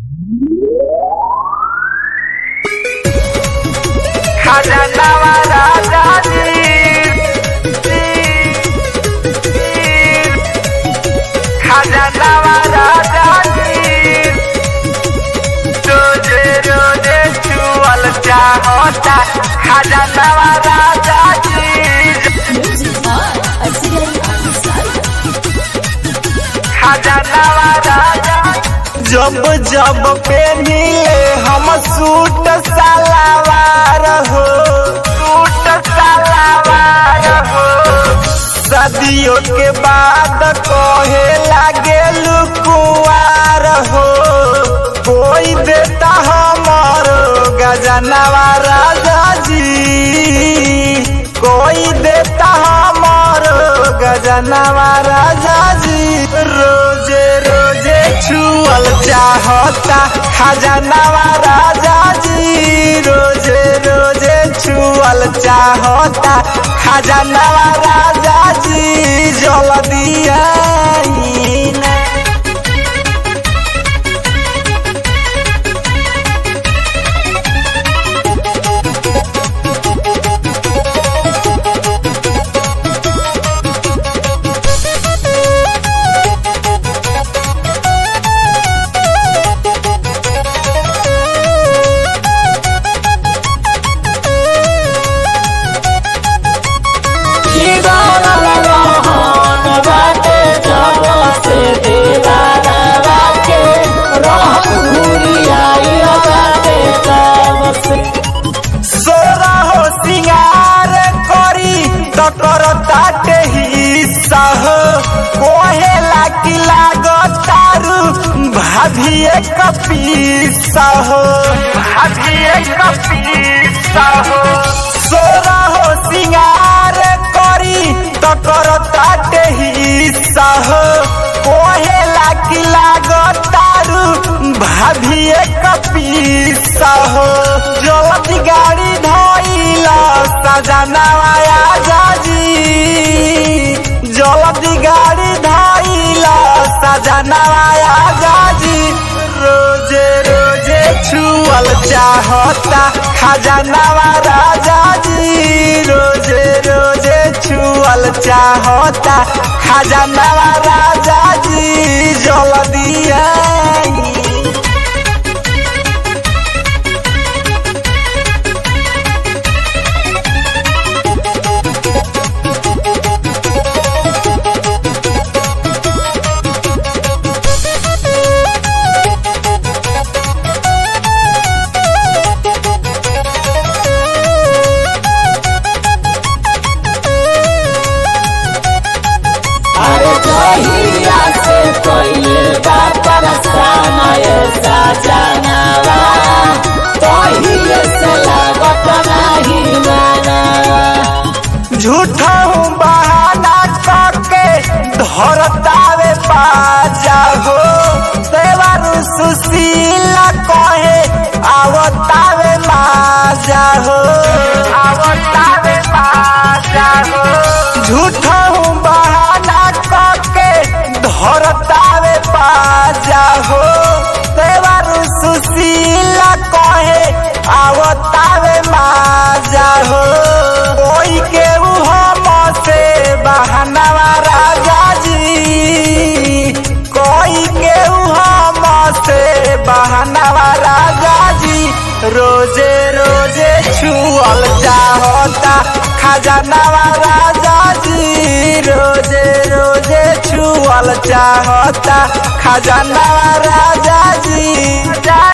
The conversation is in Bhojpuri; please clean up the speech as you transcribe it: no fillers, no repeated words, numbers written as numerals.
खजानवा राजा जी खजानवा राजा जी रोजे रोजे छुअल चाहता खजानवा राजा जी खजानवा राजा जब जब पहनिले हम सूट सलवार हो शादियों के बाद कहे लागे कुंवार हो कोई देता हमर गजनवा राजा जी कोई देता हमर गजनवा राजा जी रोजे रोजे छुअल चाहता खजानवा राजा जी रोजे रोजे छुअल चाहता खजानवा राजा जी जल्दी आई ना। भाभी कपीसा हो सोरा हो सिंगार करी तो करता हिस्सा हो कोहेला की लागतारू भाभी कपीसा हो जल्दी गाड़ी धोइला सजनवा आजा जी जल्दी गाड़ी धोइला सजनवा आजा जी रोजे रोजे छुअल चाहता खजानवा राजा जी रोजे रोजे छुअल चाहता खजानवा राजा जी जल्दी आई। झूठा हूँ बहाना करके धरतावे बाजा हो देवारू सुशीला कहे आवतावे माजा हो झूठा हूँ बहाना करके धरतावे बाजा हो देवारू सुशीला कहे आवतावे माजा हो कोई के बहनवा राजा जी कोई के से बहनवा राजा जी रोजे रोजे छुअल चाहता खजानवा राजा जी रोजे रोजे छुअल चाहता खजानवा राजा जी।